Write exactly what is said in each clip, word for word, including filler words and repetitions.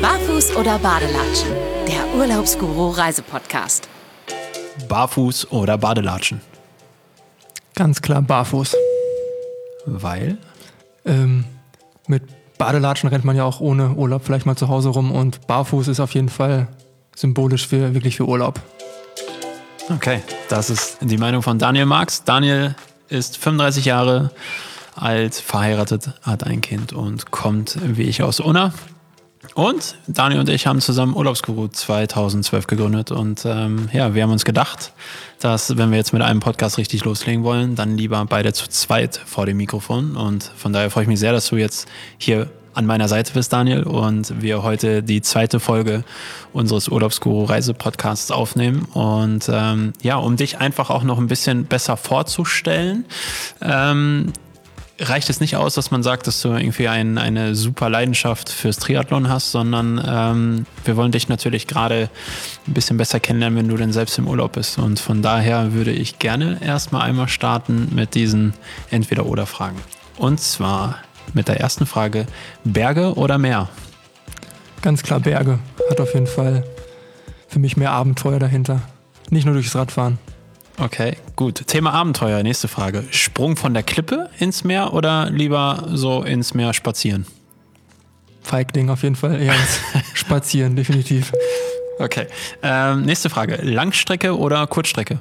Barfuß oder Badelatschen? Der Urlaubsguru Reisepodcast. Barfuß oder Badelatschen? Ganz klar barfuß. Weil? Ähm, mit Badelatschen rennt man ja auch ohne Urlaub vielleicht mal zu Hause rum und barfuß ist auf jeden Fall symbolisch für wirklich für Urlaub. Okay, das ist die Meinung von Daniel Marx. Daniel ist fünfunddreißig Jahre alt, verheiratet, hat ein Kind und kommt wie ich aus Unna. Und Daniel und ich haben zusammen Urlaubsguru zweitausendzwölf gegründet und ähm, ja, wir haben uns gedacht, dass wenn wir jetzt mit einem Podcast richtig loslegen wollen, dann lieber beide zu zweit vor dem Mikrofon und von daher freue ich mich sehr, dass du jetzt hier an meiner Seite bist, Daniel, und wir heute die zweite Folge unseres Urlaubsguru Reise-Podcasts aufnehmen und ähm, ja, um dich einfach auch noch ein bisschen besser vorzustellen, ähm, reicht es nicht aus, dass man sagt, dass du irgendwie ein, eine super Leidenschaft fürs Triathlon hast, sondern ähm, wir wollen dich natürlich gerade ein bisschen besser kennenlernen, wenn du denn selbst im Urlaub bist. Und von daher würde ich gerne erstmal einmal starten mit diesen Entweder-Oder-Fragen. Und zwar mit der ersten Frage, Berge oder Meer? Ganz klar Berge. Hat auf jeden Fall für mich mehr Abenteuer dahinter. Nicht nur durchs Radfahren. Okay, gut. Thema Abenteuer, nächste Frage. Sprung von der Klippe ins Meer oder lieber so ins Meer spazieren? Feigling auf jeden Fall, eher ins Spazieren, definitiv. Okay, ähm, nächste Frage. Langstrecke oder Kurzstrecke?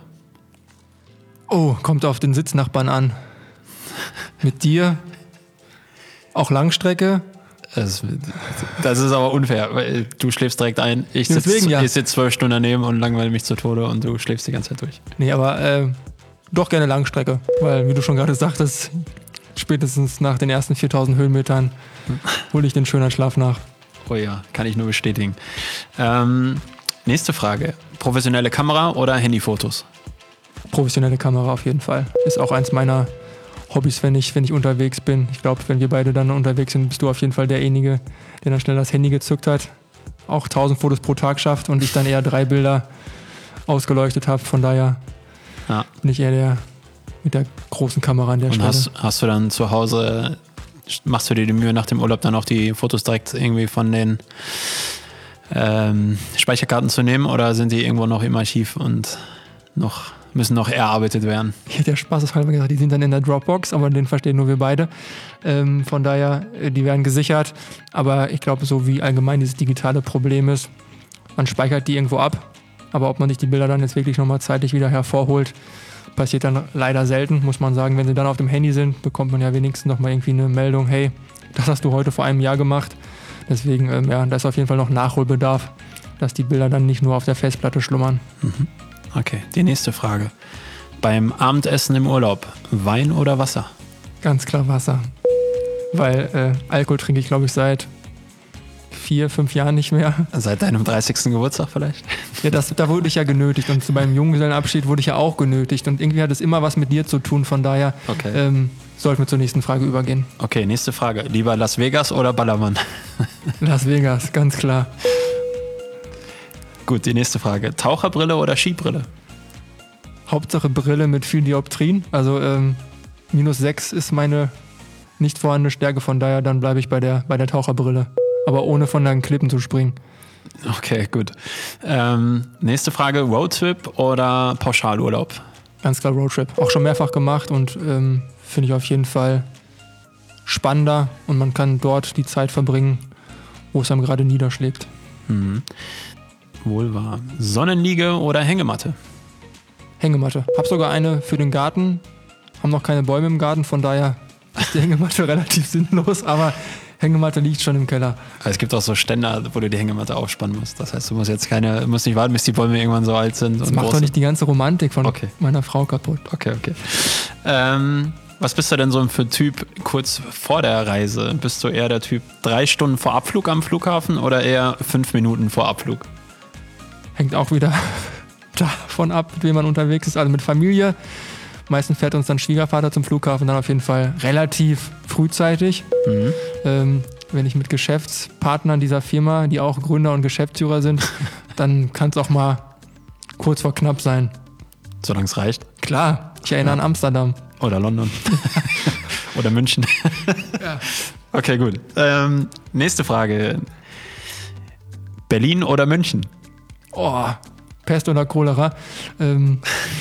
Oh, kommt auf den Sitznachbarn an. Mit dir auch Langstrecke? Das, das ist aber unfair, weil du schläfst direkt ein. Ich sitze ja. sitz zwölf Stunden daneben und langweile mich zu Tode und du schläfst die ganze Zeit durch. Nee, aber äh, doch gerne Langstrecke, weil, wie du schon gerade sagtest, spätestens nach den ersten viertausend Höhenmetern hole ich den schönen Schlaf nach. Oh ja, kann ich nur bestätigen. Ähm, nächste Frage. Professionelle Kamera oder Handyfotos? Professionelle Kamera auf jeden Fall. Ist auch eins meiner Hobbys, wenn ich, wenn ich unterwegs bin. Ich glaube, wenn wir beide dann unterwegs sind, bist du auf jeden Fall derjenige, der dann schnell das Handy gezückt hat, auch tausend Fotos pro Tag schafft und ich dann eher drei Bilder ausgeleuchtet habe. Von daher ja. bin ich eher der mit der großen Kamera an der und Stelle. Hast, hast du dann zu Hause, machst du dir die Mühe nach dem Urlaub dann auch die Fotos direkt irgendwie von den ähm, Speicherkarten zu nehmen oder sind die irgendwo noch im Archiv und noch müssen noch erarbeitet werden? Ich hätte ja spaßeshalber gesagt, die sind dann in der Dropbox, aber den verstehen nur wir beide. Ähm, von daher, die werden gesichert. Aber ich glaube, so wie allgemein dieses digitale Problem ist, man speichert die irgendwo ab. Aber ob man sich die Bilder dann jetzt wirklich nochmal zeitlich wieder hervorholt, passiert dann leider selten, muss man sagen. Wenn sie dann auf dem Handy sind, bekommt man ja wenigstens nochmal irgendwie eine Meldung, hey, das hast du heute vor einem Jahr gemacht. Deswegen, ähm, ja, da ist auf jeden Fall noch Nachholbedarf, dass die Bilder dann nicht nur auf der Festplatte schlummern. Mhm. Okay, die nächste Frage. Beim Abendessen im Urlaub, Wein oder Wasser? Ganz klar Wasser. Weil äh, Alkohol trinke ich, glaube ich, seit vier, fünf Jahren nicht mehr. Seit deinem dreißigsten Geburtstag vielleicht? Ja, das, da wurde ich ja genötigt und zu meinem Junggesellenabschied wurde ich ja auch genötigt und irgendwie hat es immer was mit dir zu tun, von daher okay. ähm, sollten wir zur nächsten Frage übergehen. Okay, nächste Frage. Lieber Las Vegas oder Ballermann? Las Vegas, ganz klar. Gut, die nächste Frage. Taucherbrille oder Skibrille? Hauptsache Brille mit viel Dioptrien. Also ähm, minus sechs ist meine nicht vorhandene Stärke, von daher dann bleibe ich bei der, bei der Taucherbrille. Aber ohne von den Klippen zu springen. Okay, gut. Ähm, nächste Frage. Roadtrip oder Pauschalurlaub? Ganz klar Roadtrip. Auch schon mehrfach gemacht und ähm, finde ich auf jeden Fall spannender und man kann dort die Zeit verbringen, wo es einem gerade niederschlägt. Mhm. Wohl wahr. Sonnenliege oder Hängematte? Hängematte. Hab sogar eine für den Garten. Haben noch keine Bäume im Garten, von daher ist die Hängematte relativ sinnlos, aber Hängematte liegt schon im Keller. Es gibt auch so Ständer, wo du die Hängematte aufspannen musst. Das heißt, du musst jetzt keine, musst nicht warten, bis die Bäume irgendwann so alt sind. Das und macht doch nicht die ganze Romantik von okay. meiner Frau kaputt. Okay, okay. Ähm, was bist du denn so für Typ kurz vor der Reise? Bist du eher der Typ drei Stunden vor Abflug am Flughafen oder eher fünf Minuten vor Abflug? Hängt auch wieder davon ab, mit wem man unterwegs ist. Also mit Familie. Meistens fährt uns dann Schwiegervater zum Flughafen, dann auf jeden Fall relativ frühzeitig. Mhm. Ähm, wenn ich mit Geschäftspartnern dieser Firma, die auch Gründer und Geschäftsführer sind, dann kann es auch mal kurz vor knapp sein. Solange es reicht? Klar, ich erinnere ja. an Amsterdam. Oder London. Oder München. Ja. Okay, gut. Ähm, nächste Frage. Berlin oder München? Oh, Pest oder Cholera. Ähm,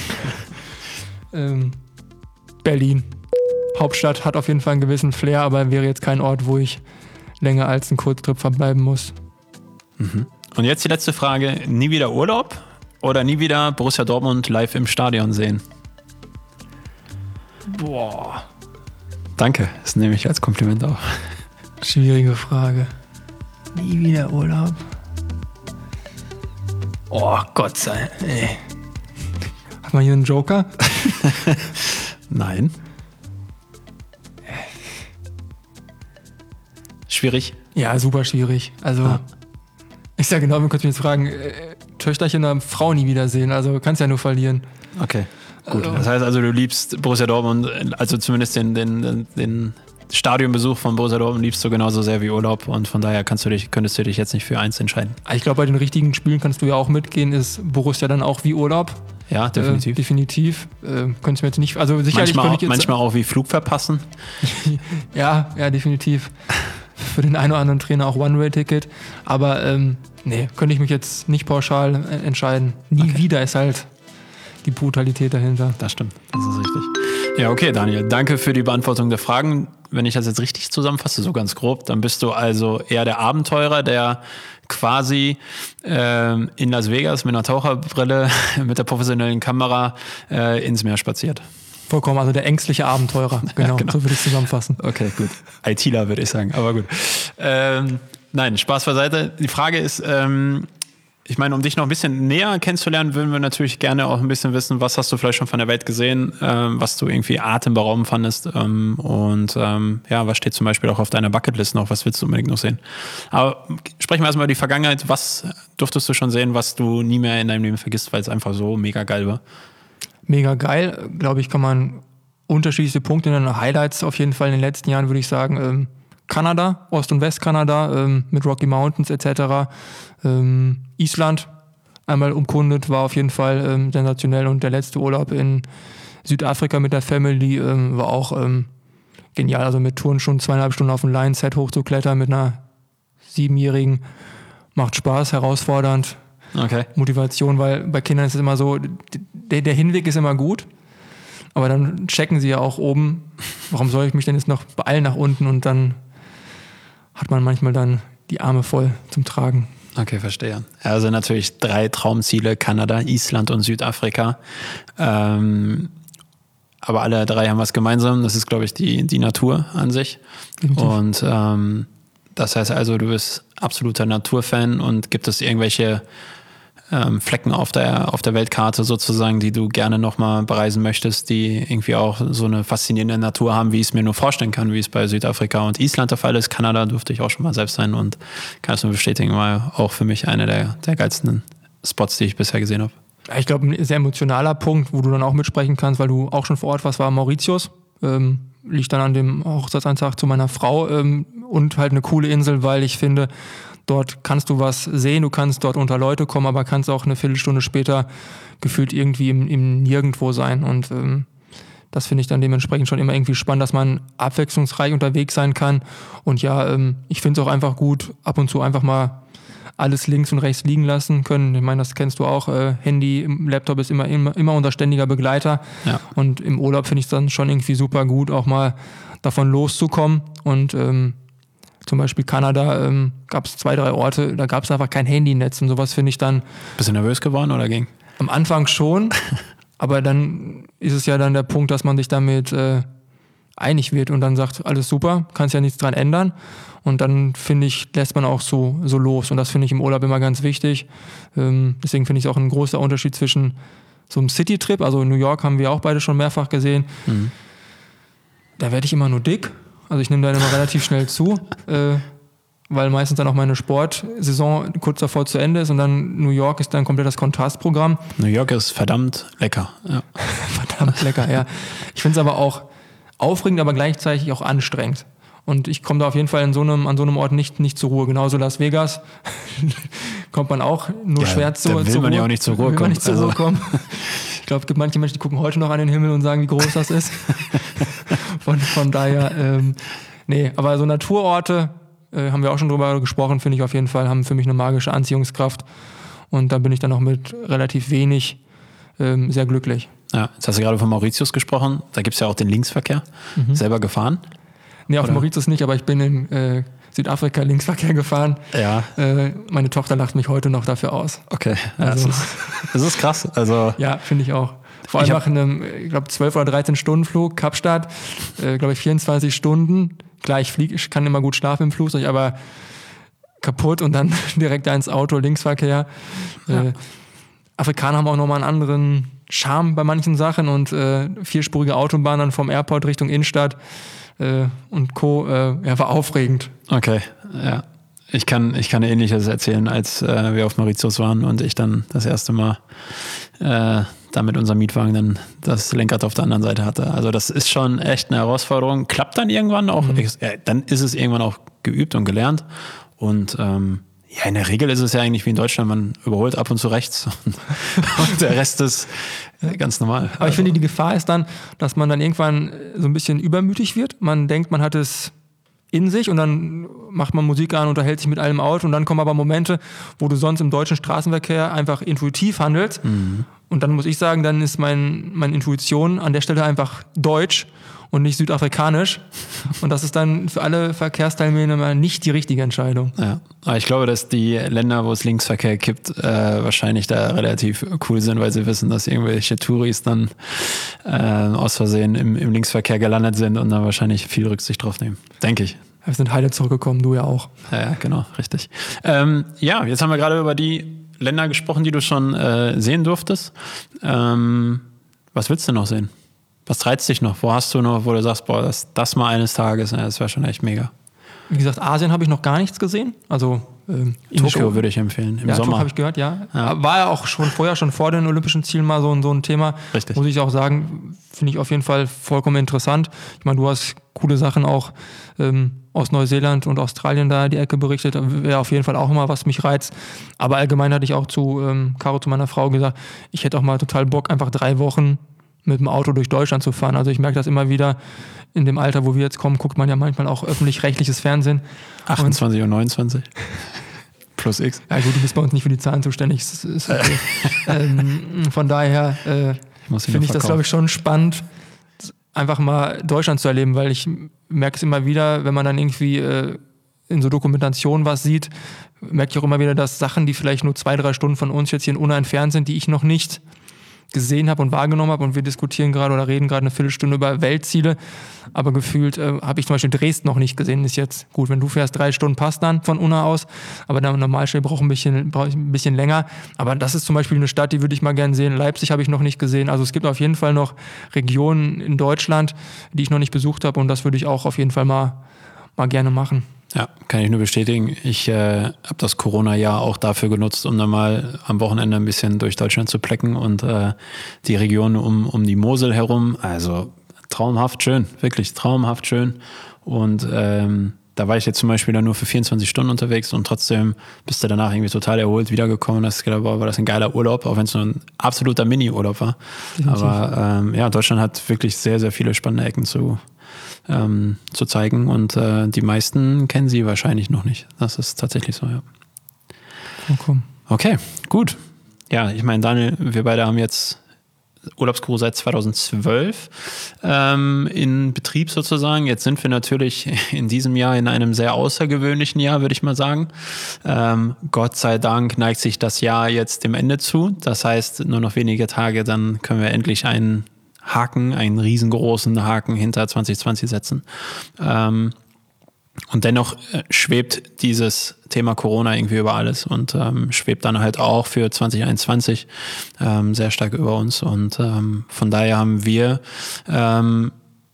ähm, Berlin. Hauptstadt hat auf jeden Fall einen gewissen Flair, aber wäre jetzt kein Ort, wo ich länger als einen Kurztrip verbleiben muss. Mhm. Und jetzt die letzte Frage. Nie wieder Urlaub oder nie wieder Borussia Dortmund live im Stadion sehen? Boah. Danke, das nehme ich als Kompliment auf. Schwierige Frage. Nie wieder Urlaub. Oh, Gott sei Dank. Hat man hier einen Joker? Nein. Schwierig? Ja, super schwierig. Also, ah. ich sag genau, wir können mich jetzt fragen, äh, Töchterchen oder Frau nie wiedersehen. Also, kannst ja nur verlieren. Okay, gut. Also, das heißt also, du liebst Borussia Dortmund, also zumindest den, den, den Stadionbesuch von Borussia Dortmund liebst du genauso sehr wie Urlaub und von daher kannst du dich, könntest du dich jetzt nicht für eins entscheiden. Ich glaube, bei den richtigen Spielen kannst du ja auch mitgehen, ist Borussia dann auch wie Urlaub. Ja, definitiv. Äh, definitiv. Äh, könntest du mir jetzt nicht, also sicherlich manchmal, könnte ich jetzt, manchmal auch wie Flug verpassen. ja, ja, definitiv. Für den einen oder anderen Trainer auch One-Way-Ticket. Aber ähm, nee, könnte ich mich jetzt nicht pauschal äh, entscheiden. Nie okay. wieder ist halt die Brutalität dahinter. Das stimmt, das ist richtig. Ja, okay, Daniel, danke für die Beantwortung der Fragen. Wenn ich das jetzt richtig zusammenfasse, so ganz grob, dann bist du also eher der Abenteurer, der quasi ähm, in Las Vegas mit einer Taucherbrille, mit der professionellen Kamera äh, ins Meer spaziert. Vollkommen, also der ängstliche Abenteurer, genau, ja, genau. So würde ich es zusammenfassen. Okay, gut. ITler würde ich sagen, aber gut. Ähm, nein, Spaß beiseite. Die Frage ist, ähm, ich meine, um dich noch ein bisschen näher kennenzulernen, würden wir natürlich gerne auch ein bisschen wissen, was hast du vielleicht schon von der Welt gesehen, ähm, was du irgendwie atemberaubend fandest ähm, und ähm, ja, was steht zum Beispiel auch auf deiner Bucketlist noch, was willst du unbedingt noch sehen? Aber sprechen wir erstmal über die Vergangenheit. Was durftest du schon sehen, was du nie mehr in deinem Leben vergisst, weil es einfach so mega geil war? Mega geil, glaube ich, kann man unterschiedliche Punkte nennen. Highlights auf jeden Fall in den letzten Jahren, würde ich sagen. Ähm, Kanada, Ost- und Westkanada ähm, mit Rocky Mountains et cetera. Ähm, Island, einmal umkundet, war auf jeden Fall ähm, sensationell. Und der letzte Urlaub in Südafrika mit der Family ähm, war auch ähm, genial. Also mit Touren schon zweieinhalb Stunden auf dem Lion-Set hochzuklettern mit einer Siebenjährigen. Macht Spaß, herausfordernd. Okay. Motivation, weil bei Kindern ist es immer so, der, der Hinweg ist immer gut, aber dann checken sie ja auch oben, warum soll ich mich denn jetzt noch beeilen nach unten und dann hat man manchmal dann die Arme voll zum Tragen. Okay, verstehe. Also natürlich drei Traumziele, Kanada, Island und Südafrika. Ähm, aber alle drei haben was gemeinsam, das ist, glaube ich, die, die Natur an sich. Definitiv. Und ähm, das heißt also, du bist absoluter Naturfan und gibt es irgendwelche ähm, Flecken auf der, auf der Weltkarte sozusagen, die du gerne nochmal bereisen möchtest, die irgendwie auch so eine faszinierende Natur haben, wie ich es mir nur vorstellen kann, wie es bei Südafrika und Island der Fall ist. Kanada durfte ich auch schon mal selbst sein und kann es nur bestätigen, war auch für mich einer der, der geilsten Spots, die ich bisher gesehen habe. Ich glaube, ein sehr emotionaler Punkt, wo du dann auch mitsprechen kannst, weil du auch schon vor Ort warst, war Mauritius. Ähm, liegt dann an dem Hochzeitsantrag zu meiner Frau ähm, und halt eine coole Insel, weil ich finde, dort kannst du was sehen, du kannst dort unter Leute kommen, aber kannst auch eine Viertelstunde später gefühlt irgendwie im, im Nirgendwo sein und ähm, das finde ich dann dementsprechend schon immer irgendwie spannend, dass man abwechslungsreich unterwegs sein kann und ja, ähm, ich finde es auch einfach gut, ab und zu einfach mal alles links und rechts liegen lassen können. Ich meine, das kennst du auch. Äh, Handy, Laptop ist immer, immer, immer unser ständiger Begleiter. Ja. Und im Urlaub finde ich es dann schon irgendwie super gut, auch mal davon loszukommen. Und ähm, zum Beispiel Kanada ähm, gab es zwei, drei Orte, da gab es einfach kein Handynetz und sowas finde ich dann... Bist du nervös geworden oder ging? Am Anfang schon, aber dann ist es ja dann der Punkt, dass man sich damit äh, einig wird und dann sagt, alles super, kannst ja nichts dran ändern. Und dann, finde ich, lässt man auch so, so los. Und das finde ich im Urlaub immer ganz wichtig. Ähm, deswegen finde ich es auch ein großer Unterschied zwischen so einem City-Trip, also New York haben wir auch beide schon mehrfach gesehen. Mhm. Da werde ich immer nur dick. Also ich nehme da immer relativ schnell zu, äh, weil meistens dann auch meine Sportsaison kurz davor zu Ende ist. Und dann New York ist dann komplett das Kontrastprogramm. New York ist verdammt lecker. Ja. Verdammt lecker, ja. Ich finde es aber auch aufregend, aber gleichzeitig auch anstrengend. Und ich komme da auf jeden Fall in so einem, an so einem Ort nicht, nicht zur Ruhe. Genauso Las Vegas kommt man auch nur ja, schwer zu, da will zur man Ruhe. ja auch nicht zur Ruhe kommen. Nicht zur also. Ruhe kommen. Ich glaube, es gibt manche Menschen, die gucken heute noch an den Himmel und sagen, wie groß das ist. von, von daher, ähm, nee, aber so Naturorte äh, haben wir auch schon drüber gesprochen, finde ich auf jeden Fall, haben für mich eine magische Anziehungskraft. Und da bin ich dann auch mit relativ wenig ähm, sehr glücklich. Ja, jetzt hast du gerade von Mauritius gesprochen. Da gibt es ja auch den Linksverkehr. Mhm. Selber gefahren? Nee, auf Oder? Mauritius nicht, aber ich bin in äh, Südafrika Linksverkehr gefahren. Ja. Äh, meine Tochter lacht mich heute noch dafür aus. Okay, ja, also, das, ist, das ist krass. Also, ja, finde ich auch. Vor allem nach einem, ich glaube, zwölf oder dreizehn Stunden Flug, Kapstadt, äh, glaube ich, vierundzwanzig Stunden. Klar, ich fliege, ich kann immer gut schlafen im Flugzeug, aber kaputt und dann direkt ins Auto, Linksverkehr. Ja. Äh, Afrikaner haben auch nochmal einen anderen Charme bei manchen Sachen und äh, vierspurige Autobahn dann vom Airport Richtung Innenstadt äh, und Co. Äh, ja, war aufregend. Okay, ja. Ich kann, ich kann Ähnliches erzählen, als äh, wir auf Mauritius waren und ich dann das erste Mal äh, da mit unserem Mietwagen dann das Lenkrad auf der anderen Seite hatte. Also das ist schon echt eine Herausforderung. Klappt dann irgendwann auch. Mhm. Ich, ja, dann ist es irgendwann auch geübt und gelernt. Und ähm, ja, in der Regel ist es ja eigentlich wie in Deutschland, man überholt ab und zu rechts und, und der Rest ist ganz normal. Aber ich finde, die Gefahr ist dann, dass man dann irgendwann so ein bisschen übermütig wird. Man denkt, man hat es in sich und dann macht man Musik an, unterhält sich mit allem Auto und dann kommen aber Momente, wo du sonst im deutschen Straßenverkehr einfach intuitiv handelst. Mhm. Und dann muss ich sagen, dann ist mein, meine Intuition an der Stelle einfach deutsch und nicht südafrikanisch. Und das ist dann für alle Verkehrsteilnehmer nicht die richtige Entscheidung. Ja, aber ich glaube, dass die Länder, wo es Linksverkehr gibt, äh, wahrscheinlich da relativ cool sind, weil sie wissen, dass irgendwelche Touris dann äh, aus Versehen im, im Linksverkehr gelandet sind und dann wahrscheinlich viel Rücksicht drauf nehmen. Denke ich. Wir sind heile zurückgekommen, du ja auch. Ja, ja genau, richtig. Ähm, ja, jetzt haben wir gerade über die Länder gesprochen, die du schon äh, sehen durftest. Ähm, was willst du noch sehen? Was reizt dich noch? Wo hast du noch, wo du sagst, boah, das, das mal eines Tages, ja, das wäre schon echt mega. Wie gesagt, Asien habe ich noch gar nichts gesehen. Also ähm, Tokio würde ich empfehlen, im ja, Sommer. habe ich gehört, ja. ja. War ja auch schon vorher, schon vor den Olympischen Zielen mal so, so ein Thema. Richtig. Muss ich auch sagen, finde ich auf jeden Fall vollkommen interessant. Ich meine, du hast coole Sachen auch ähm, aus Neuseeland und Australien da die Ecke berichtet. Wäre auf jeden Fall auch immer, was mich reizt. Aber allgemein hatte ich auch zu ähm, Caro, zu meiner Frau gesagt, ich hätte auch mal total Bock, einfach drei Wochen mit dem Auto durch Deutschland zu fahren. Also ich merke das immer wieder, in dem Alter, wo wir jetzt kommen, guckt man ja manchmal auch öffentlich-rechtliches Fernsehen. achtundzwanzig und neunundzwanzig. Plus X. Ja gut, du bist bei uns nicht für die Zahlen zuständig. Ist, ist okay. ähm, von daher äh, finde ich das, glaube ich, schon spannend, einfach mal Deutschland zu erleben, weil ich merke es immer wieder, wenn man dann irgendwie äh, in so Dokumentationen was sieht, merke ich auch immer wieder, dass Sachen, die vielleicht nur zwei, drei Stunden von uns jetzt hier in Unna entfernt sind, die ich noch nicht gesehen habe und wahrgenommen habe, und wir diskutieren gerade oder reden gerade eine Viertelstunde über Weltziele, aber gefühlt äh, habe ich zum Beispiel Dresden noch nicht gesehen. Ist jetzt gut, wenn du fährst, drei Stunden passt dann von Unna aus, aber der Normalstelle braucht ein bisschen, braucht ein bisschen länger. Aber das ist zum Beispiel eine Stadt, die würde ich mal gerne sehen. Leipzig habe ich noch nicht gesehen. Also es gibt auf jeden Fall noch Regionen in Deutschland, die ich noch nicht besucht habe, und das würde ich auch auf jeden Fall mal, mal gerne machen. Ja, kann ich nur bestätigen. Ich äh, habe das Corona-Jahr auch dafür genutzt, um dann mal am Wochenende ein bisschen durch Deutschland zu plecken und äh, die Region um, um die Mosel herum. Also traumhaft schön, wirklich traumhaft schön. Und ähm, da war ich jetzt zum Beispiel dann nur für vierundzwanzig Stunden unterwegs und trotzdem bist du danach irgendwie total erholt wiedergekommen. Das gedacht, war das ein geiler Urlaub, auch wenn es nur ein absoluter Mini-Urlaub war. Definitiv. Aber ähm, ja, Deutschland hat wirklich sehr, sehr viele spannende Ecken zu Ähm, zu zeigen, und äh, die meisten kennen sie wahrscheinlich noch nicht. Das ist tatsächlich so, ja. Okay, okay gut. Ja, ich meine, Daniel, wir beide haben jetzt Urlaubsguru seit zweitausendzwölf ähm, in Betrieb sozusagen. Jetzt sind wir natürlich in diesem Jahr in einem sehr außergewöhnlichen Jahr, würde ich mal sagen. Ähm, Gott sei Dank neigt sich das Jahr jetzt dem Ende zu. Das heißt, nur noch wenige Tage, dann können wir endlich einen Haken, einen riesengroßen Haken hinter zwanzig zwanzig setzen. Ähm, und dennoch äh, schwebt dieses Thema Corona irgendwie über alles und ähm, schwebt dann halt auch für zwanzig einundzwanzig ähm, sehr stark über uns. Und ähm, von daher haben wir ähm,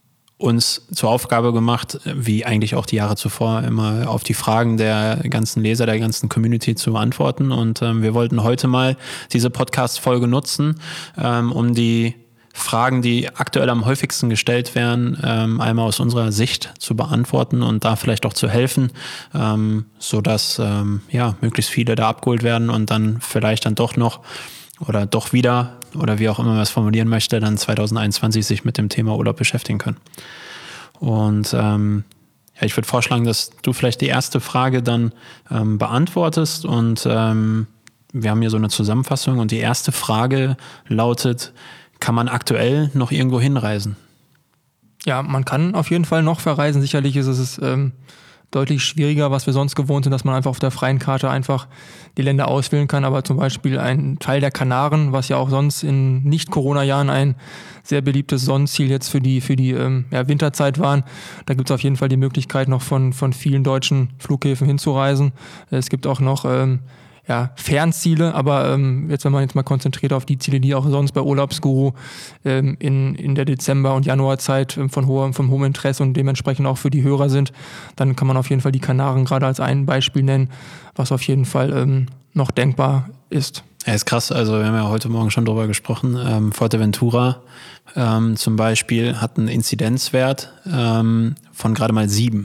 uns zur Aufgabe gemacht, wie eigentlich auch die Jahre zuvor, immer auf die Fragen der ganzen Leser, der ganzen Community zu antworten. Und ähm, wir wollten heute mal diese Podcast-Folge nutzen, ähm, um die Fragen, die aktuell am häufigsten gestellt werden, ähm, einmal aus unserer Sicht zu beantworten und da vielleicht auch zu helfen, ähm, sodass ähm, ja, möglichst viele da abgeholt werden und dann vielleicht dann doch noch oder doch wieder oder wie auch immer man es formulieren möchte, dann zwanzig einundzwanzig sich mit dem Thema Urlaub beschäftigen können. Und ähm, ja, ich würde vorschlagen, dass du vielleicht die erste Frage dann ähm, beantwortest und ähm, wir haben hier so eine Zusammenfassung und die erste Frage lautet, kann man aktuell noch irgendwo hinreisen? Ja, man kann auf jeden Fall noch verreisen. Sicherlich ist es ähm, deutlich schwieriger, was wir sonst gewohnt sind, dass man einfach auf der freien Karte einfach die Länder auswählen kann. Aber zum Beispiel ein Teil der Kanaren, was ja auch sonst in Nicht-Corona-Jahren ein sehr beliebtes Sonnenziel jetzt für die, für die ähm, ja, Winterzeit waren. Da gibt es auf jeden Fall die Möglichkeit, noch von, von vielen deutschen Flughäfen hinzureisen. Es gibt auch noch ähm, ja, Fernziele, aber ähm, jetzt, wenn man jetzt mal konzentriert auf die Ziele, die auch sonst bei Urlaubsguru ähm, in, in der Dezember- und Januarzeit ähm, von hohem, von hohem Interesse und dementsprechend auch für die Hörer sind, dann kann man auf jeden Fall die Kanaren gerade als ein Beispiel nennen, was auf jeden Fall ähm, noch denkbar ist. Ja, ist krass. Also wir haben ja heute Morgen schon drüber gesprochen. Ähm, Fuerteventura ähm, zum Beispiel hat einen Inzidenzwert ähm, von gerade mal sieben.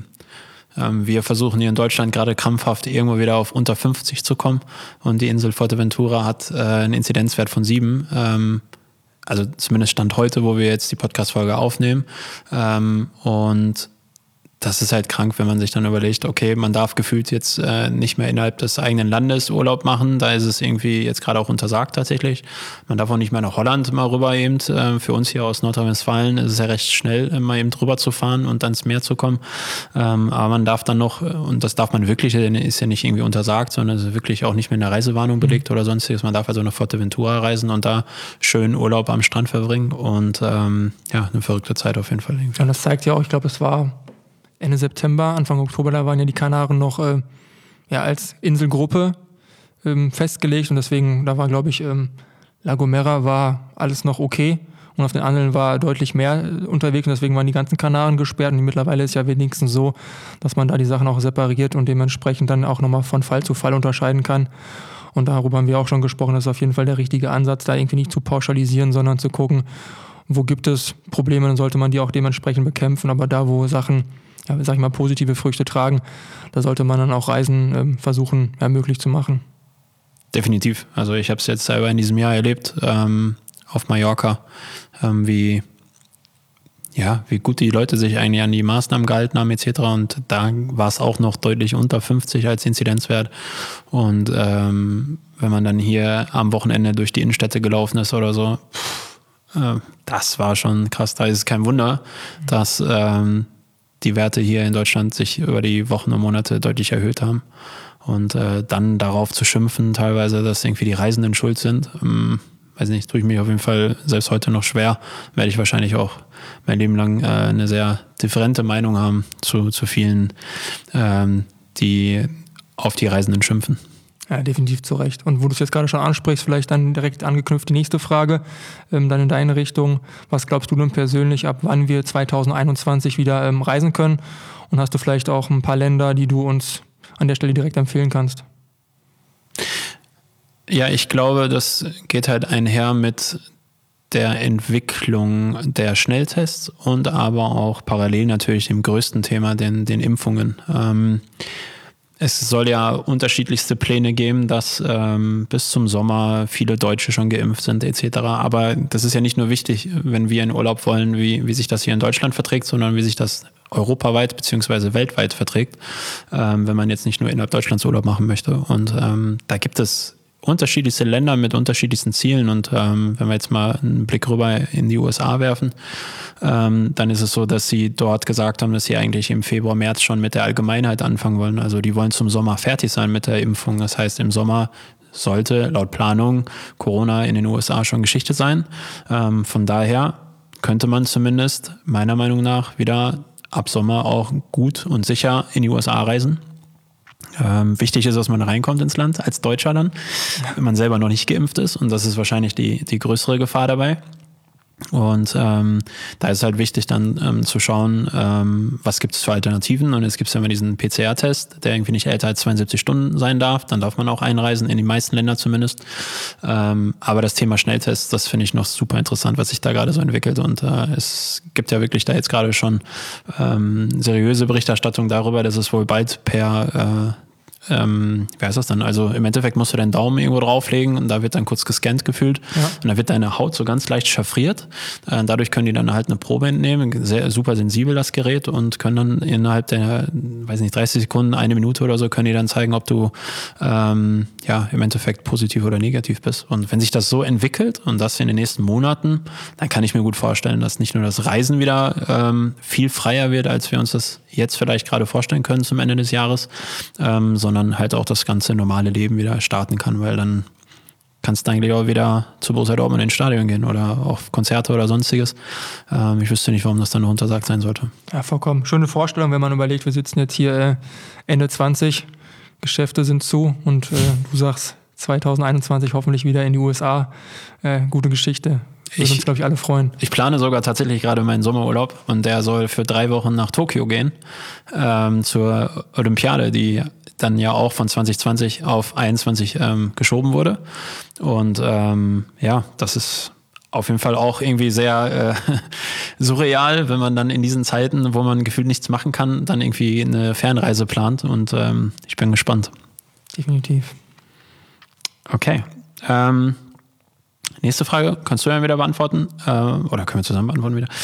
Wir versuchen hier in Deutschland gerade krampfhaft irgendwo wieder auf unter fünfzig zu kommen und die Insel Fuerteventura hat äh, einen Inzidenzwert von sieben, ähm, also zumindest Stand heute, wo wir jetzt die Podcast-Folge aufnehmen ähm, und das ist halt krank, wenn man sich dann überlegt, okay, man darf gefühlt jetzt äh, nicht mehr innerhalb des eigenen Landes Urlaub machen. Da ist es irgendwie jetzt gerade auch untersagt tatsächlich. Man darf auch nicht mehr nach Holland mal rüber eben. Äh, für uns hier aus Nordrhein-Westfalen ist es ja recht schnell, äh, mal eben drüber zu fahren und dann ins Meer zu kommen. Ähm, aber man darf dann noch, und das darf man wirklich, ist ja nicht irgendwie untersagt, sondern ist wirklich auch nicht mehr in der Reisewarnung belegt oder sonstiges. Man darf also nach Fuerteventura reisen und da schön Urlaub am Strand verbringen. Und ähm, ja, eine verrückte Zeit auf jeden Fall. Irgendwie. Ja, das zeigt ja auch, ich glaube, es war Ende September, Anfang Oktober, da waren ja die Kanaren noch äh, ja, als Inselgruppe ähm, festgelegt und deswegen, da war, glaube ich, ähm, La Gomera war alles noch okay und auf den anderen war deutlich mehr unterwegs und deswegen waren die ganzen Kanaren gesperrt und mittlerweile ist ja wenigstens so, dass man da die Sachen auch separiert und dementsprechend dann auch nochmal von Fall zu Fall unterscheiden kann. Und darüber haben wir auch schon gesprochen, das ist auf jeden Fall der richtige Ansatz, da irgendwie nicht zu pauschalisieren, sondern zu gucken, wo gibt es Probleme, dann sollte man die auch dementsprechend bekämpfen, aber da, wo Sachen ja, sag ich mal, positive Früchte tragen, da sollte man dann auch Reisen ähm, versuchen, ja, möglich zu machen. Definitiv. Also ich habe es jetzt selber in diesem Jahr erlebt, ähm, auf Mallorca, ähm, wie, ja, wie gut die Leute sich eigentlich an die Maßnahmen gehalten haben et cetera. Und da war es auch noch deutlich unter fünfzig als Inzidenzwert. Und ähm, wenn man dann hier am Wochenende durch die Innenstädte gelaufen ist oder so, pff, äh, das war schon krass. Da ist es kein Wunder, dass ähm, die Werte hier in Deutschland sich über die Wochen und Monate deutlich erhöht haben. Und äh, dann darauf zu schimpfen, teilweise, dass irgendwie die Reisenden schuld sind, ähm, weiß nicht, tue ich mich auf jeden Fall selbst heute noch schwer. Werde ich wahrscheinlich auch mein Leben lang äh, eine sehr differente Meinung haben zu, zu vielen, ähm, die auf die Reisenden schimpfen. Ja, definitiv zu Recht. Und wo du es jetzt gerade schon ansprichst, vielleicht dann direkt angeknüpft die nächste Frage, ähm, dann in deine Richtung. Was glaubst du denn persönlich, ab wann wir zwanzig einundzwanzig wieder ähm, reisen können? Und hast du vielleicht auch ein paar Länder, die du uns an der Stelle direkt empfehlen kannst? Ja, ich glaube, das geht halt einher mit der Entwicklung der Schnelltests und aber auch parallel natürlich dem größten Thema, den, den Impfungen. Ähm, Es soll ja unterschiedlichste Pläne geben, dass ähm, bis zum Sommer viele Deutsche schon geimpft sind et cetera. Aber das ist ja nicht nur wichtig, wenn wir in Urlaub wollen, wie, wie sich das hier in Deutschland verträgt, sondern wie sich das europaweit bzw. weltweit verträgt, ähm, wenn man jetzt nicht nur innerhalb Deutschlands Urlaub machen möchte. Und ähm, da gibt es unterschiedlichste Länder mit unterschiedlichsten Zielen und ähm, wenn wir jetzt mal einen Blick rüber in die U S A werfen, ähm, dann ist es so, dass sie dort gesagt haben, dass sie eigentlich im Februar, März schon mit der Allgemeinheit anfangen wollen. Also die wollen zum Sommer fertig sein mit der Impfung. Das heißt, im Sommer sollte laut Planung Corona in den U S A schon Geschichte sein. Ähm, von daher könnte man zumindest meiner Meinung nach wieder ab Sommer auch gut und sicher in die U S A reisen. Ähm, wichtig ist, dass man reinkommt ins Land, als Deutscher dann, wenn man selber noch nicht geimpft ist. Und das ist wahrscheinlich die, die größere Gefahr dabei. Und ähm, da ist es halt wichtig dann ähm, zu schauen, ähm, was gibt es für Alternativen. Und jetzt gibt es ja immer diesen P C R-Test, der irgendwie nicht älter als zweiundsiebzig Stunden sein darf. Dann darf man auch einreisen, in die meisten Länder zumindest. Ähm, aber das Thema Schnelltests, das finde ich noch super interessant, was sich da gerade so entwickelt. Und äh, es gibt ja wirklich da jetzt gerade schon ähm, seriöse Berichterstattung darüber, dass es wohl bald per ähm, wie heißt das dann? Also im Endeffekt musst du deinen Daumen irgendwo drauflegen und da wird dann kurz gescannt gefühlt Ja. und da wird deine Haut so ganz leicht chauffiert. Äh, dadurch können die dann halt eine Probe entnehmen, sehr super sensibel das Gerät und können dann innerhalb der, weiß nicht, dreißig Sekunden, eine Minute oder so, können die dann zeigen, ob du ähm, ja im Endeffekt positiv oder negativ bist. Und wenn sich das so entwickelt und das in den nächsten Monaten, dann kann ich mir gut vorstellen, dass nicht nur das Reisen wieder ähm, viel freier wird, als wir uns das jetzt vielleicht gerade vorstellen können zum Ende des Jahres, ähm, sondern halt auch das ganze normale Leben wieder starten kann, weil dann kannst du eigentlich auch wieder zu Borussia Dortmund ins Stadion gehen oder auf Konzerte oder sonstiges. Ähm, ich wüsste nicht, warum das dann noch untersagt sein sollte. Ja, vollkommen. Schöne Vorstellung, wenn man überlegt, wir sitzen jetzt hier äh, Ende zwanzig, Geschäfte sind zu und äh, du sagst zwanzig einundzwanzig hoffentlich wieder in die U S A. Äh, gute Geschichte. Würden Ich- uns, glaube ich, alle freuen. Ich plane sogar tatsächlich gerade meinen Sommerurlaub und der soll für drei Wochen nach Tokio gehen, ähm, zur Olympiade, die dann ja auch von zwanzig zwanzig auf einundzwanzig ähm, geschoben wurde. Und ähm, ja, das ist auf jeden Fall auch irgendwie sehr äh, surreal, wenn man dann in diesen Zeiten, wo man gefühlt nichts machen kann, dann irgendwie eine Fernreise plant und ähm, ich bin gespannt. Definitiv. Okay. Ähm, nächste Frage, kannst du ja wieder beantworten? Äh, oder können wir zusammen beantworten wieder?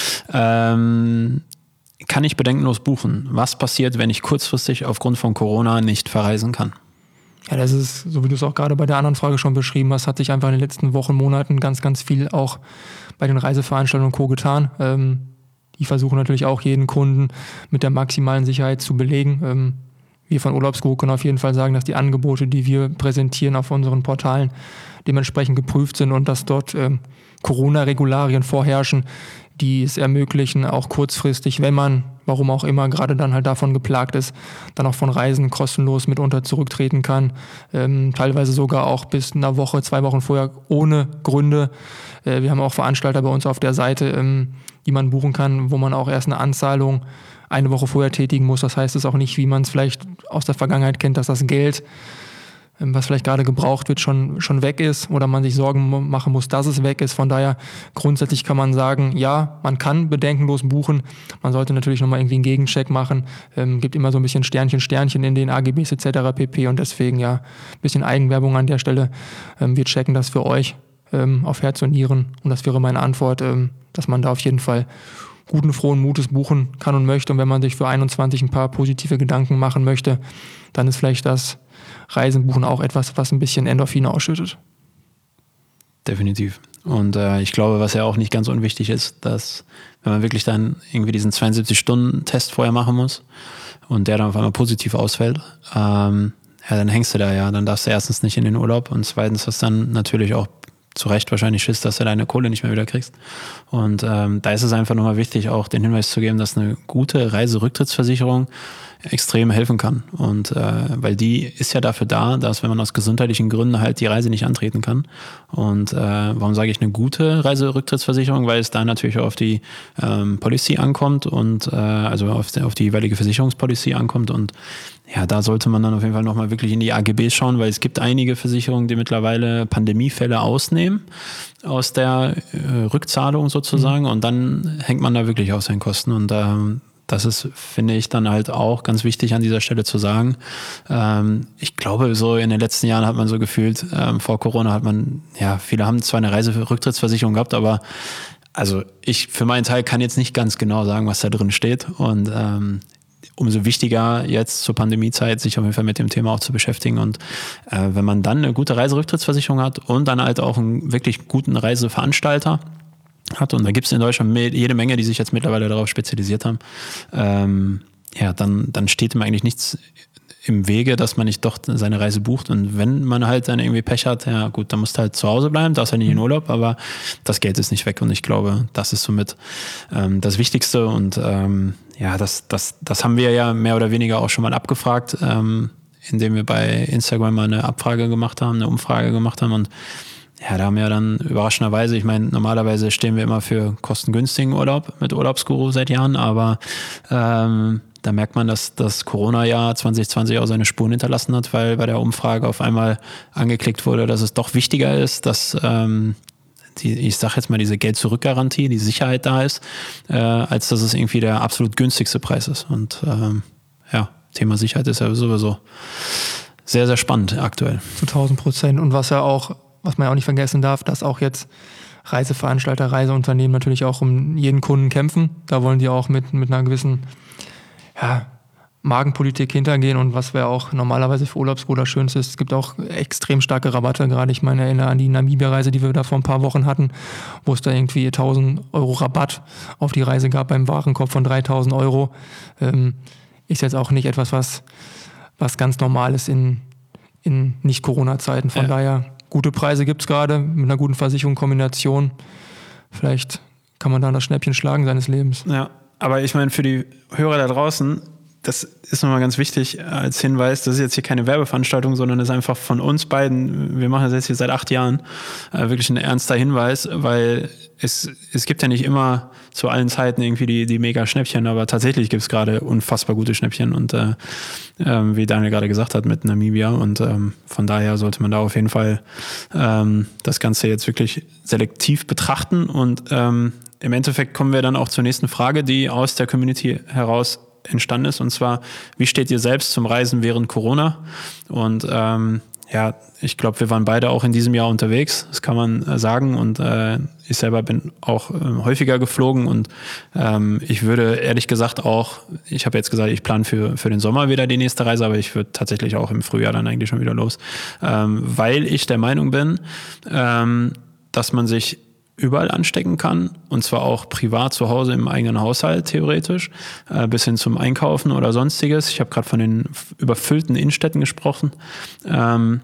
Ähm, kann ich bedenkenlos buchen? Was passiert, wenn ich kurzfristig aufgrund von Corona nicht verreisen kann? Ja, das ist, so wie du es auch gerade bei der anderen Frage schon beschrieben hast, hat sich einfach in den letzten Wochen, Monaten ganz, ganz viel auch bei den Reiseveranstaltungen und Co. getan. Ähm, die versuchen natürlich auch jeden Kunden mit der maximalen Sicherheit zu belegen. Ähm, wir von Urlaubsguru können auf jeden Fall sagen, dass die Angebote, die wir präsentieren auf unseren Portalen, dementsprechend geprüft sind und dass dort ähm, Corona-Regularien vorherrschen, die es ermöglichen, auch kurzfristig, wenn man, warum auch immer, gerade dann halt davon geplagt ist, dann auch von Reisen kostenlos mitunter zurücktreten kann. Ähm, teilweise sogar auch bis einer Woche, zwei Wochen vorher ohne Gründe. Äh, wir haben auch Veranstalter bei uns auf der Seite, ähm, die man buchen kann, wo man auch erst eine Anzahlung eine Woche vorher tätigen muss. Das heißt, es ist auch nicht, wie man es vielleicht aus der Vergangenheit kennt, dass das Geld, was vielleicht gerade gebraucht wird, schon, schon weg ist oder man sich Sorgen machen muss, dass es weg ist. Von daher grundsätzlich kann man sagen, ja, man kann bedenkenlos buchen. Man sollte natürlich nochmal irgendwie einen Gegencheck machen. Ähm, gibt immer so ein bisschen Sternchen, Sternchen in den A G Bs et cetera pp. Und deswegen ja, ein bisschen Eigenwerbung an der Stelle. Ähm, wir checken das für euch ähm, auf Herz und Nieren. Und das wäre meine Antwort, ähm, dass man da auf jeden Fall guten, frohen Mutes buchen kann und möchte. Und wenn man sich für einundzwanzig ein paar positive Gedanken machen möchte, dann ist vielleicht das Reisen buchen auch etwas, was ein bisschen Endorphine ausschüttet. Definitiv. Und äh, ich glaube, was ja auch nicht ganz unwichtig ist, dass wenn man wirklich dann irgendwie diesen zweiundsiebzig-Stunden-Test vorher machen muss und der dann auf einmal positiv ausfällt, ähm, ja, dann hängst du da ja. Dann darfst du erstens nicht in den Urlaub und zweitens hast dann natürlich auch zu Recht wahrscheinlich Schiss, dass du deine Kohle nicht mehr wieder kriegst. Und ähm, da ist es einfach nochmal wichtig, auch den Hinweis zu geben, dass eine gute Reiserücktrittsversicherung extrem helfen kann. Und äh, weil die ist ja dafür da, dass wenn man aus gesundheitlichen Gründen halt die Reise nicht antreten kann. Und äh, warum sage ich eine gute Reiserücktrittsversicherung? Weil es da natürlich auch auf die ähm, Policy ankommt und äh, also auf die, auf die jeweilige Versicherungspolicy ankommt. Und ja, da sollte man dann auf jeden Fall nochmal wirklich in die A G Bs schauen, weil es gibt einige Versicherungen, die mittlerweile Pandemiefälle ausnehmen aus der äh, Rückzahlung sozusagen. Mhm. Und dann hängt man da wirklich auf seinen Kosten. Und ähm, das ist, finde ich, dann halt auch ganz wichtig an dieser Stelle zu sagen. Ähm, ich glaube, so in den letzten Jahren hat man so gefühlt, ähm, vor Corona hat man, ja, viele haben zwar eine Reiserücktrittsversicherung gehabt, aber also ich für meinen Teil kann jetzt nicht ganz genau sagen, was da drin steht. Und ähm, umso wichtiger jetzt zur Pandemiezeit, sich auf jeden Fall mit dem Thema auch zu beschäftigen. Und äh, wenn man dann eine gute Reiserücktrittsversicherung hat und dann halt auch einen wirklich guten Reiseveranstalter hat, und da gibt es in Deutschland jede Menge, die sich jetzt mittlerweile darauf spezialisiert haben, ähm, ja, dann, dann steht ihm eigentlich nichts im Wege, dass man nicht doch seine Reise bucht. Und wenn man halt dann irgendwie Pech hat, ja gut, dann musst du halt zu Hause bleiben, darfst halt nicht in Urlaub, aber das Geld ist nicht weg. Und ich glaube, das ist somit ähm, das Wichtigste. Und ähm, ja, das, das, das haben wir ja mehr oder weniger auch schon mal abgefragt, ähm, indem wir bei Instagram mal eine Abfrage gemacht haben, eine Umfrage gemacht haben. Und ja, da haben wir dann überraschenderweise, ich meine, normalerweise stehen wir immer für kostengünstigen Urlaub mit Urlaubsguru seit Jahren, aber ähm, da merkt man, dass das Corona-Jahr zwanzig zwanzig auch seine Spuren hinterlassen hat, weil bei der Umfrage auf einmal angeklickt wurde, dass es doch wichtiger ist, dass ähm, die, ich sage jetzt mal, diese Geld-Zurück-Garantie, die Sicherheit da ist, äh, als dass es irgendwie der absolut günstigste Preis ist. Und ähm, ja, Thema Sicherheit ist ja sowieso sehr, sehr spannend aktuell. Zu tausend Prozent. Und was ja auch, was man ja auch nicht vergessen darf, dass auch jetzt Reiseveranstalter, Reiseunternehmen natürlich auch um jeden Kunden kämpfen. Da wollen die auch mit, mit einer gewissen ja, Magenpolitik hintergehen und was wäre auch normalerweise für Urlaubsbruder schönst ist. Es gibt auch extrem starke Rabatte, gerade ich meine, erinnere an die Namibia-Reise, die wir da vor ein paar Wochen hatten, wo es da irgendwie tausend Euro Rabatt auf die Reise gab beim Warenkorb von dreitausend Euro. Ähm, ist jetzt auch nicht etwas, was, was ganz normal ist in, in Nicht-Corona-Zeiten. Von ja. daher, gute Preise gibt es gerade mit einer guten Versicherung, Kombination. Vielleicht kann man da das Schnäppchen schlagen seines Lebens. Ja, aber ich meine, für die Hörer da draußen, das ist nochmal ganz wichtig als Hinweis, das ist jetzt hier keine Werbeveranstaltung, sondern das ist einfach von uns beiden, wir machen das jetzt hier seit acht Jahren, äh, wirklich ein ernster Hinweis, weil es, es gibt ja nicht immer zu allen Zeiten irgendwie die, die mega Schnäppchen, aber tatsächlich gibt es gerade unfassbar gute Schnäppchen und äh, äh, wie Daniel gerade gesagt hat mit Namibia und ähm, von daher sollte man da auf jeden Fall ähm, das Ganze jetzt wirklich selektiv betrachten und ähm, im Endeffekt kommen wir dann auch zur nächsten Frage, die aus der Community heraus entstanden ist, und zwar, wie steht ihr selbst zum Reisen während Corona? Und ähm, ja, ich glaube, wir waren beide auch in diesem Jahr unterwegs, das kann man äh, sagen, und äh, ich selber bin auch äh, häufiger geflogen und ähm, ich würde ehrlich gesagt auch, ich habe jetzt gesagt, ich plane für, für den Sommer wieder die nächste Reise, aber ich würde tatsächlich auch im Frühjahr dann eigentlich schon wieder los, ähm, weil ich der Meinung bin, ähm, dass man sich überall anstecken kann und zwar auch privat zu Hause im eigenen Haushalt theoretisch, äh, bis hin zum Einkaufen oder sonstiges. Ich habe gerade von den überfüllten Innenstädten gesprochen ähm,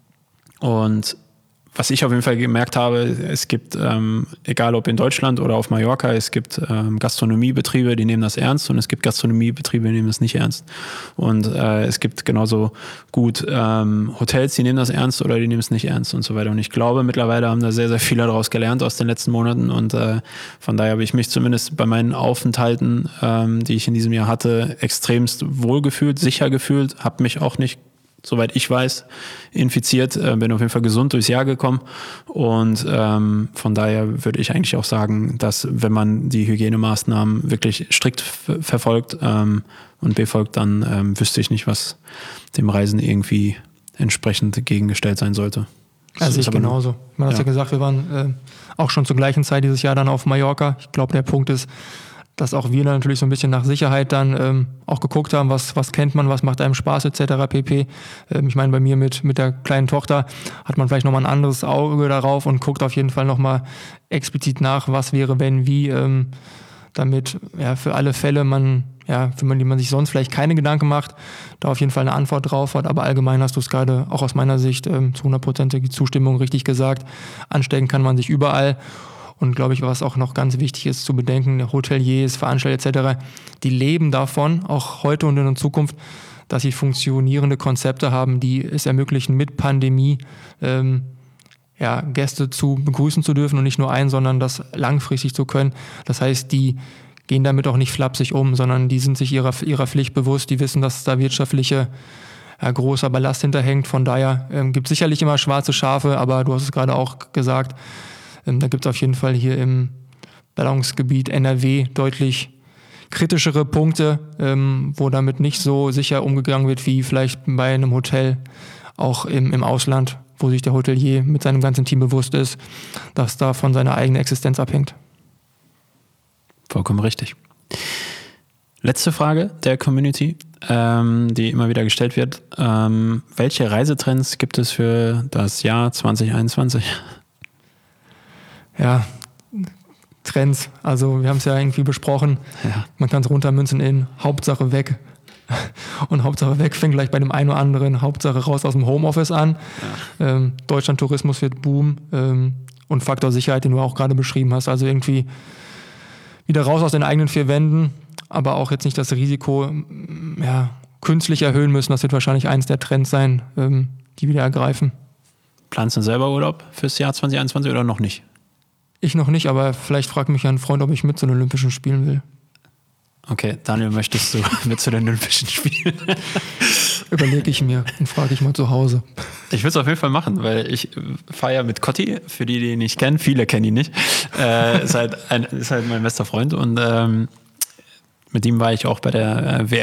und was ich auf jeden Fall gemerkt habe, es gibt, ähm, egal ob in Deutschland oder auf Mallorca, es gibt ähm, Gastronomiebetriebe, die nehmen das ernst und es gibt Gastronomiebetriebe, die nehmen das nicht ernst. Und äh, es gibt genauso gut ähm, Hotels, die nehmen das ernst oder die nehmen es nicht ernst und so weiter. Und ich glaube, mittlerweile haben da sehr, sehr viele daraus gelernt aus den letzten Monaten und äh, von daher habe ich mich zumindest bei meinen Aufenthalten, ähm, die ich in diesem Jahr hatte, extremst wohlgefühlt, sicher gefühlt, habe mich auch nicht, soweit ich weiß, infiziert, äh, bin auf jeden Fall gesund durchs Jahr gekommen und ähm, von daher würde ich eigentlich auch sagen, dass wenn man die Hygienemaßnahmen wirklich strikt f- verfolgt ähm, und befolgt, dann ähm, wüsste ich nicht, was dem Reisen irgendwie entsprechend gegengestellt sein sollte. Also ich genauso. Man hat ja gesagt, wir waren äh, auch schon zur gleichen Zeit dieses Jahr dann auf Mallorca. Ich glaube, der Punkt ist, dass auch wir dann natürlich so ein bisschen nach Sicherheit dann ähm, auch geguckt haben, was, was kennt man, was macht einem Spaß et cetera pp. Ähm, ich meine, bei mir mit, mit der kleinen Tochter hat man vielleicht nochmal ein anderes Auge darauf und guckt auf jeden Fall nochmal explizit nach, was wäre, wenn, wie, ähm, damit ja, für alle Fälle man, ja, für man, die man sich sonst vielleicht keine Gedanken macht, da auf jeden Fall eine Antwort drauf hat. Aber allgemein hast du es gerade auch aus meiner Sicht ähm, zu hundertprozentige Zustimmung richtig gesagt. Anstecken kann man sich überall. Und glaube ich, was auch noch ganz wichtig ist zu bedenken, Hoteliers, Veranstalter et cetera, die leben davon, auch heute und in der Zukunft, dass sie funktionierende Konzepte haben, die es ermöglichen, mit Pandemie ähm, ja, Gäste zu begrüßen zu dürfen und nicht nur einen, sondern das langfristig zu können. Das heißt, die gehen damit auch nicht flapsig um, sondern die sind sich ihrer, ihrer Pflicht bewusst, die wissen, dass da wirtschaftliche ja, großer Ballast hinterhängt. Von daher ähm, gibt es sicherlich immer schwarze Schafe, aber du hast es gerade auch gesagt, da gibt es auf jeden Fall hier im Ballungsgebiet N R W deutlich kritischere Punkte, ähm, wo damit nicht so sicher umgegangen wird wie vielleicht bei einem Hotel, auch im, im Ausland, wo sich der Hotelier mit seinem ganzen Team bewusst ist, dass da von seiner eigenen Existenz abhängt. Vollkommen richtig. Letzte Frage der Community, ähm, die immer wieder gestellt wird. Ähm, welche Reisetrends gibt es für das Jahr zwanzig einundzwanzig? Ja, Trends. Also wir haben es ja irgendwie besprochen. Ja. Man kann es runtermünzen in Hauptsache weg. Und Hauptsache weg fängt gleich bei dem einen oder anderen Hauptsache raus aus dem Homeoffice an. Ja. Ähm, Deutschland-Tourismus wird boomen. Ähm, und Faktor Sicherheit, den du auch gerade beschrieben hast. Also irgendwie wieder raus aus den eigenen vier Wänden, aber auch jetzt nicht das Risiko ja, künstlich erhöhen müssen. Das wird wahrscheinlich eins der Trends sein, ähm, die wieder ergreifen. Planst du selber Urlaub fürs Jahr zwanzig einundzwanzig oder noch nicht? Ich noch nicht, aber vielleicht fragt mich ja ein Freund, ob ich mit zu den Olympischen Spielen will. Okay, Daniel, möchtest du mit zu den Olympischen Spielen? Überlege ich mir und frage ich mal zu Hause. Ich würde es auf jeden Fall machen, weil ich fahre ja mit Cotti, für die, die ihn nicht kennen, viele kennen ihn nicht, äh, ist, halt ein, ist halt mein bester Freund und ähm, mit ihm war ich auch bei der äh, W M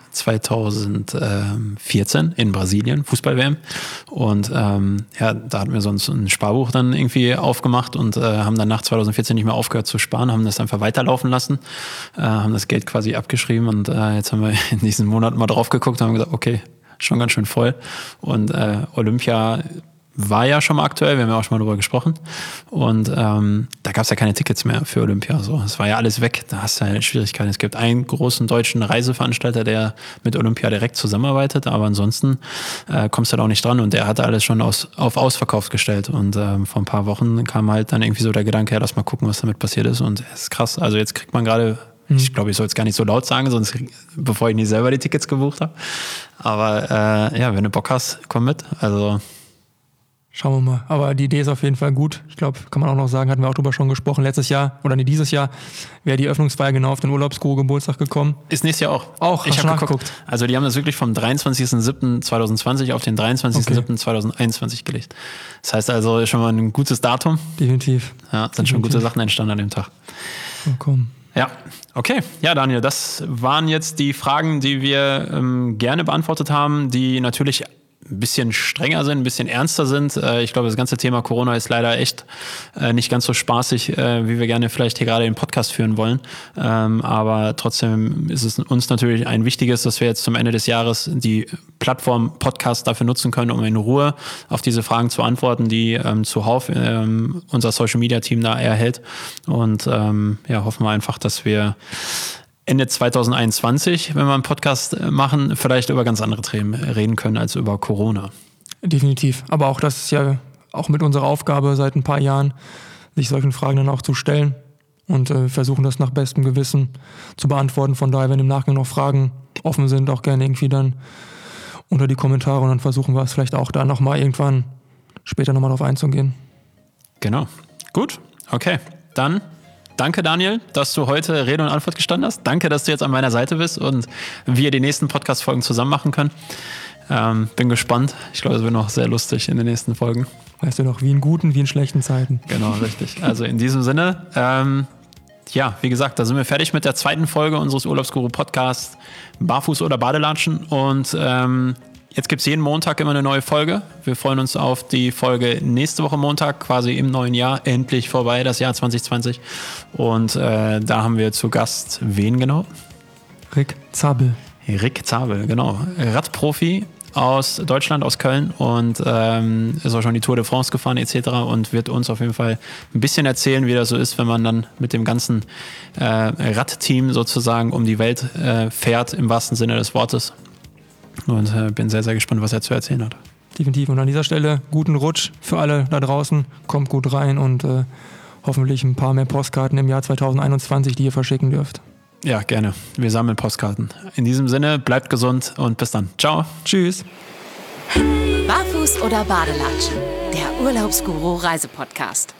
zweitausendvierzehn in Brasilien, Fußball-W M. Und ähm, ja, da hatten wir so ein Sparbuch dann irgendwie aufgemacht und äh, haben dann nach zweitausendvierzehn nicht mehr aufgehört zu sparen, haben das einfach weiterlaufen lassen, äh, haben das Geld quasi abgeschrieben und äh, jetzt haben wir in diesen Monaten mal drauf geguckt und haben gesagt, okay, schon ganz schön voll. Und äh, Olympia war ja schon mal aktuell, wir haben ja auch schon mal drüber gesprochen. Und ähm, da gab es ja keine Tickets mehr für Olympia. So. Es war ja alles weg, da hast du ja Schwierigkeiten. Es gibt einen großen deutschen Reiseveranstalter, der mit Olympia direkt zusammenarbeitet, aber ansonsten äh, kommst du da auch nicht dran und der hatte alles schon aus, auf Ausverkauf gestellt. Und ähm, vor ein paar Wochen kam halt dann irgendwie so der Gedanke, ja, lass mal gucken, was damit passiert ist. Und es ist krass. Also jetzt kriegt man gerade, ich glaube, ich soll es gar nicht so laut sagen, sonst bevor ich nicht selber die Tickets gebucht habe. Aber äh, ja, wenn du Bock hast, komm mit. Also schauen wir mal. Aber die Idee ist auf jeden Fall gut. Ich glaube, kann man auch noch sagen, hatten wir auch drüber schon gesprochen. Letztes Jahr, oder nee, dieses Jahr, wäre die Eröffnungsfeier genau auf den Urlaubsguru-Geburtstag gekommen. Ist nächstes Jahr auch. Auch, ich habe geguckt. geguckt. Also die haben das wirklich vom dreiundzwanzigsten siebten zweitausendzwanzig auf den dreiundzwanzigsten siebten zweitausendeinundzwanzig gelegt. Das heißt also schon mal ein gutes Datum. Definitiv. Ja, sind Definitiv. schon gute Sachen entstanden an dem Tag. Vollkommen. Ja, okay. Ja, Daniel, das waren jetzt die Fragen, die wir ähm, gerne beantwortet haben, die natürlich ein bisschen strenger sind, ein bisschen ernster sind. Äh, ich glaube, das ganze Thema Corona ist leider echt äh, nicht ganz so spaßig, äh, wie wir gerne vielleicht hier gerade den Podcast führen wollen. Ähm, aber trotzdem ist es uns natürlich ein wichtiges, dass wir jetzt zum Ende des Jahres die Plattform Podcast dafür nutzen können, um in Ruhe auf diese Fragen zu antworten, die ähm, zuhauf ähm, unser Social-Media-Team da erhält. Und ähm, ja, hoffen wir einfach, dass wir Ende zweitausendeinundzwanzig, wenn wir einen Podcast machen, vielleicht über ganz andere Themen reden können als über Corona. Definitiv. Aber auch das ist ja auch mit unserer Aufgabe seit ein paar Jahren, sich solchen Fragen dann auch zu stellen und äh, versuchen das nach bestem Gewissen zu beantworten. Von daher, wenn im Nachgang noch Fragen offen sind, auch gerne irgendwie dann unter die Kommentare und dann versuchen wir es vielleicht auch da nochmal irgendwann später nochmal drauf einzugehen. Genau. Gut. Okay. Dann danke, Daniel, dass du heute Rede und Antwort gestanden hast. Danke, dass du jetzt an meiner Seite bist und wir die nächsten Podcast-Folgen zusammen machen können. Ähm, bin gespannt. Ich glaube, es wird noch sehr lustig in den nächsten Folgen. Weißt du noch, wie in guten, wie in schlechten Zeiten. Genau, richtig. Also in diesem Sinne, ähm, ja, wie gesagt, da sind wir fertig mit der zweiten Folge unseres Urlaubsguru-Podcasts Barfuß oder Badelatschen. Und ähm, jetzt gibt es jeden Montag immer eine neue Folge. Wir freuen uns auf die Folge nächste Woche Montag, quasi im neuen Jahr. Endlich vorbei, das Jahr zwanzig zwanzig. Und äh, da haben wir zu Gast wen genau? Rick Zabel. Rick Zabel, genau. Radprofi aus Deutschland, aus Köln und ähm, ist auch schon die Tour de France gefahren et cetera und wird uns auf jeden Fall ein bisschen erzählen, wie das so ist, wenn man dann mit dem ganzen äh, Radteam sozusagen um die Welt äh, fährt, im wahrsten Sinne des Wortes. Und äh, bin sehr, sehr gespannt, was er zu erzählen hat. Definitiv. Und an dieser Stelle guten Rutsch für alle da draußen. Kommt gut rein und äh, hoffentlich ein paar mehr Postkarten im Jahr zweitausendeinundzwanzig, die ihr verschicken dürft. Ja, gerne. Wir sammeln Postkarten. In diesem Sinne, bleibt gesund und bis dann. Ciao. Tschüss. Barfuß oder Badelatschen, der Urlaubsguru Reisepodcast.